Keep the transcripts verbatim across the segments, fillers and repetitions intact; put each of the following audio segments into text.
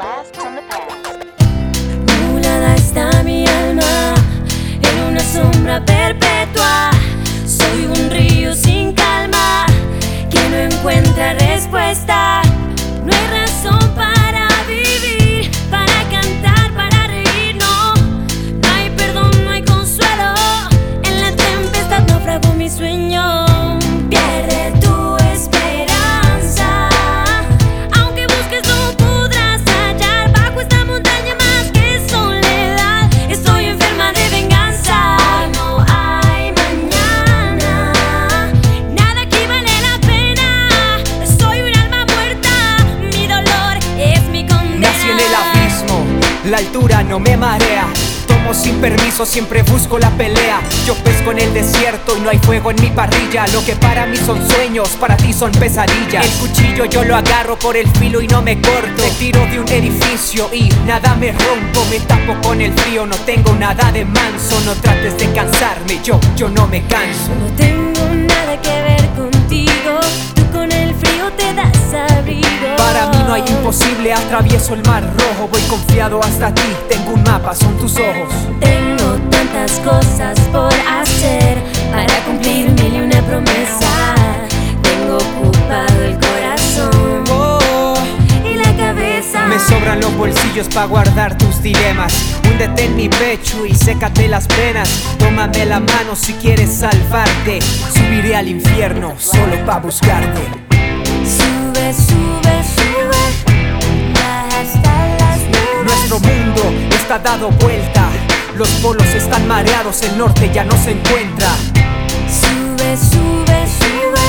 Blast from the past. Nublada está mi alma en una sombra perpetua. Soy un río sin calma que no encuentra respuesta. No hay razón para vivir, para cantar, para reír, no. No hay perdón, no hay consuelo. En la tempestad naufragó mi sueño. Pierde tu esperanza. Aunque busques no podrás hallar bajo esta montaña más que soledad. Estoy enferma de venganza. No hay mañana, nada aquí vale la pena. Soy un alma muerta, mi dolor es mi condena. Nací en el abismo, la altura no me marea. Tomo sin permiso, siempre busco la pelea. Yo pesco en el desierto y no hay fuego en mi parrilla. Lo que para mí son sueños, para ti son pesadillas. El cuchillo yo lo agarro por el filo y no me corto. Me tiro de un edificio y nada me rompo. Me tapo con el frío, no tengo nada de manso. No trates de cansarme, yo, yo no me canso. No tengo nada que ver contigo. Tú con el frío te das abrigo. Para mí no hay imposible, atravieso el mar rojo. Voy confiado hasta ti, tengo un mapa, son tus ojos. Tengo tantas cosas por hacer para cumplir mil y una promesa. Tengo ocupado el corazón Oh, y la cabeza. me sobran los bolsillos para guardar tus dilemas. Húndete en mi pecho y sécate las penas. Tómame la mano si quieres salvarte. Subiré al infierno solo para buscarte. Sube, sube, sube hasta las nubes. Nuestro mundo está dado vuelta. Los polos están mareados, el norte ya no se encuentra. Sube, sube, sube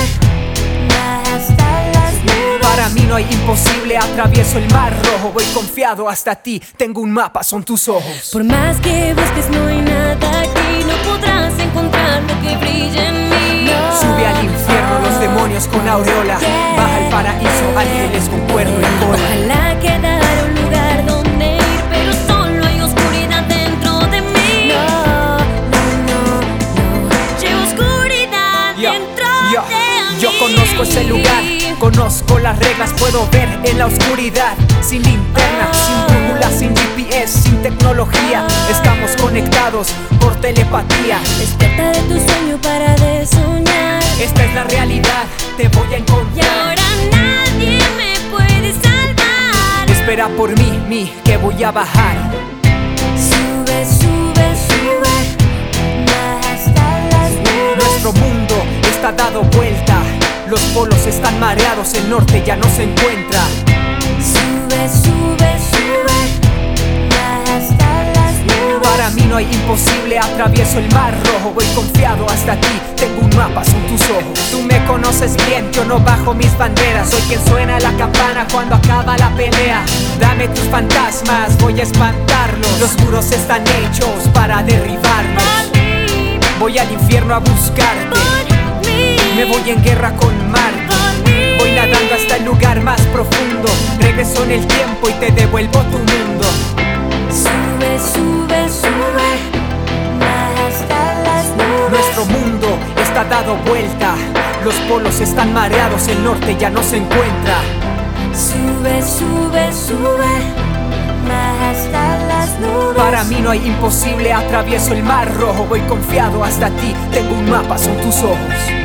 hasta las nubes. Para mí no hay imposible, atravieso el mar rojo. Voy confiado hasta ti, tengo un mapa, son tus ojos. Por más que busques no hay nada aquí. No podrás encontrar lo que brilla en mí. No. Sube al infierno los demonios con aureola. Baja al paraíso ángeles con cuerno y cola. Ojalá quedara un lugar donde ir, pero solo hay oscuridad dentro de mí. No, no, no, no. Llevo oscuridad Yo, dentro yo, de yo mí. conozco ese lugar, conozco las reglas, puedo ver en la oscuridad. Sin linterna, sin brújula, sin G P S, sin tecnología. Estamos conectados por telepatía. Despierta de tu sueño para de soñar. Esta es la realidad, te voy a Y encontrar. ahora nadie me puede salvar. Espera por mí, mi, que voy a bajar. Sube, sube, sube hasta las nubes. Nuestro mundo está dado vuelta. Los polos están mareados, el norte ya no se encuentra. Sube, sube, sube hasta las nubes. Para mí no hay imposible, atravieso el mar rojo. Voy confiado hasta ti, tengo un mapa, son tus ojos. Tú me conoces bien, yo no bajo mis banderas. Soy quien suena la campana cuando acaba la pelea. Dame tus fantasmas, voy a espantarlos. Los muros están hechos para derribarnos. Por mí, Voy al infierno a buscarte. por mí, Me voy en guerra con Marte. por mí. Voy nadando hasta el lugar más profundo. Regreso en el tiempo y te devuelvo tu mundo. Sube, sube, sube hasta las nubes. Nuestro mundo está dado vuelta. Los polos están mareados, el norte ya no se encuentra. Sube, sube, sube hasta las nubes. Para mí no hay imposible, atravieso el mar rojo. Voy confiado hasta ti, tengo un mapa, son tus ojos.